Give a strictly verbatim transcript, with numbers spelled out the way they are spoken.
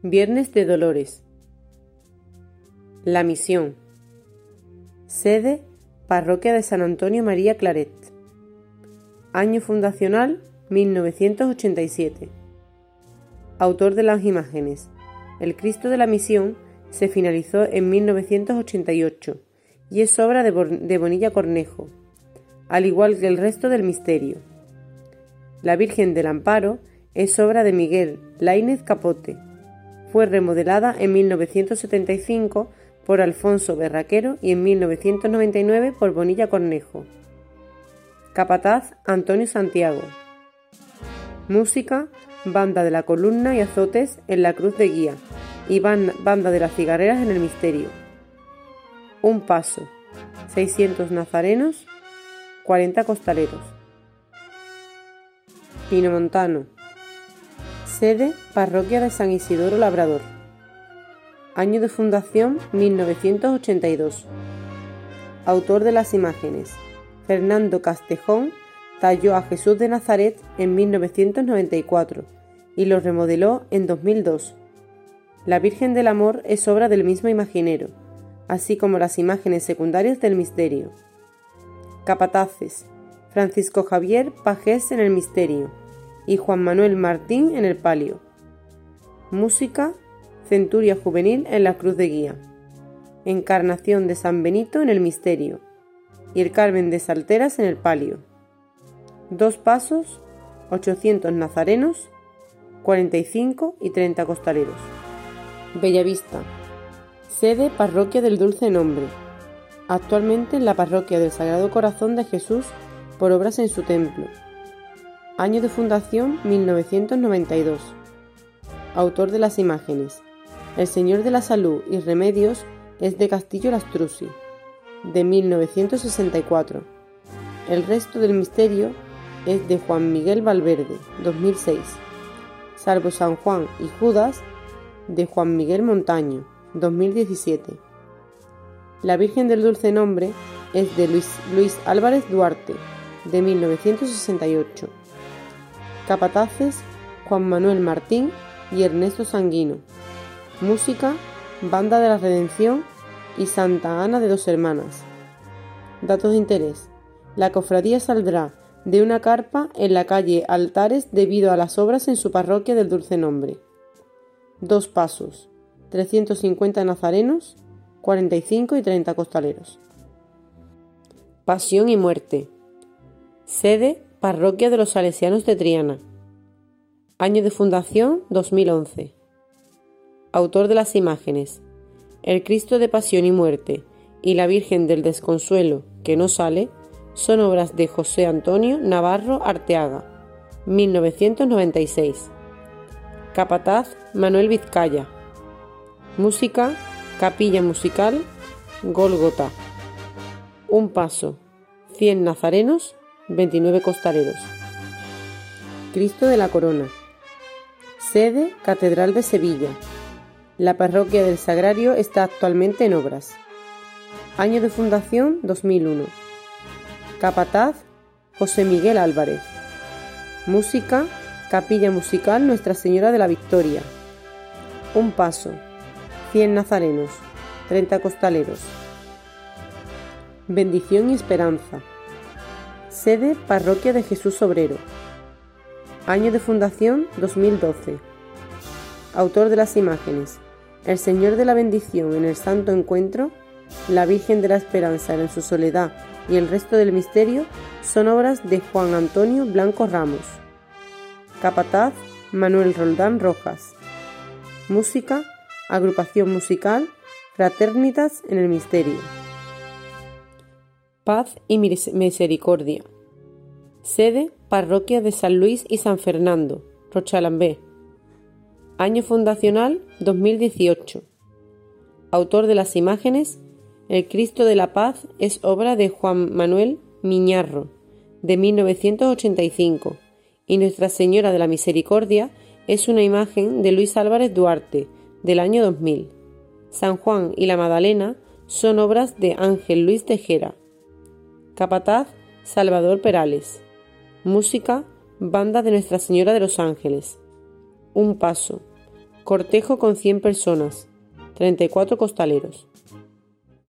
Viernes de Dolores. La Misión. Sede: Parroquia de San Antonio María Claret. Año fundacional: mil novecientos ochenta y siete. Autor de las imágenes. El Cristo de la Misión se finalizó en mil novecientos ochenta y ocho y es obra de, de Bonilla Cornejo, al igual que el resto del misterio. La Virgen del Amparo es obra de Miguel Laínez Capote. Fue remodelada en mil novecientos setenta y cinco por Alfonso Berraquero y en mil novecientos noventa y nueve por Bonilla Cornejo. Capataz: Antonio Santiago. Música: Banda de la Columna y Azotes en la Cruz de Guía y Banda de las Cigarreras en el Misterio. Un paso: seiscientos nazarenos, cuarenta costaleros. Pinomontano. Sede: Parroquia de San Isidoro Labrador. Año de fundación: mil novecientos ochenta y dos. Autor de las imágenes. Fernando Castejón talló a Jesús de Nazaret en mil novecientos noventa y cuatro y lo remodeló en dos mil dos. La Virgen del Amor es obra del mismo imaginero, así como las imágenes secundarias del misterio. Capataces: Francisco Javier Pajés en el misterio y Juan Manuel Martín en el palio. Música: Centuria Juvenil en la Cruz de Guía, Encarnación de San Benito en el misterio y el Carmen de Salteras en el palio. Dos pasos: ochocientos nazarenos, cuarenta y cinco y treinta costaleros. Bellavista. Sede: Parroquia del Dulce Nombre. Actualmente en la Parroquia del Sagrado Corazón de Jesús por obras en su templo. Año de fundación: mil novecientos noventa y dos. Autor de las imágenes. El Señor de la Salud y Remedios es de Castillo Lastrucci, de mil novecientos sesenta y cuatro. El resto del misterio es de Juan Miguel Valverde, dos mil seis. Salvo San Juan y Judas, de Juan Miguel Montaño, dos mil diecisiete. La Virgen del Dulce Nombre es de Luis, Luis Álvarez Duarte, de mil novecientos sesenta y ocho. Capataces: Juan Manuel Martín y Ernesto Sanguino. Música: Banda de la Redención y Santa Ana de Dos Hermanas. Datos de interés: la cofradía saldrá de una carpa en la calle Altares debido a las obras en su parroquia del Dulce Nombre. Dos pasos: trescientos cincuenta nazarenos, cuarenta y cinco y treinta costaleros. Pasión y muerte. Sede: Parroquia de los Salesianos de Triana. Año de fundación: dos mil once. Autor de las imágenes. El Cristo de Pasión y Muerte y la Virgen del Desconsuelo que no sale son obras de José Antonio Navarro Arteaga, mil novecientos noventa y seis. Capataz: Manuel Vizcaya. Música: Capilla Musical Gólgota. Un paso: cien nazarenos, veintinueve costaleros. Cristo de la Corona. Sede: Catedral de Sevilla. La parroquia del Sagrario está actualmente en obras. Año de fundación: dos mil uno. Capataz: José Miguel Álvarez. Música: Capilla Musical Nuestra Señora de la Victoria. Un paso: cien nazarenos, treinta costaleros. Bendición y Esperanza. Sede: Parroquia de Jesús Obrero. Año de fundación: dos mil doce. Autor de las imágenes. El Señor de la Bendición en el Santo Encuentro, la Virgen de la Esperanza en su soledad y el resto del misterio son obras de Juan Antonio Blanco Ramos. Capataz: Manuel Roldán Rojas. Música: Agrupación musical Fraternitas en el misterio. Paz y Misericordia. Sede: Parroquia de San Luis y San Fernando, Rochalambé. Año fundacional: dos mil dieciocho. Autor de las imágenes. El Cristo de la Paz es obra de Juan Manuel Miñarro, de mil novecientos ochenta y cinco, y Nuestra Señora de la Misericordia es una imagen de Luis Álvarez Duarte, del año dos mil. San Juan y la Magdalena son obras de Ángel Luis Tejera. Capataz: Salvador Perales. Música: Banda de Nuestra Señora de los Ángeles. Un paso: Cortejo con cien personas, treinta y cuatro costaleros.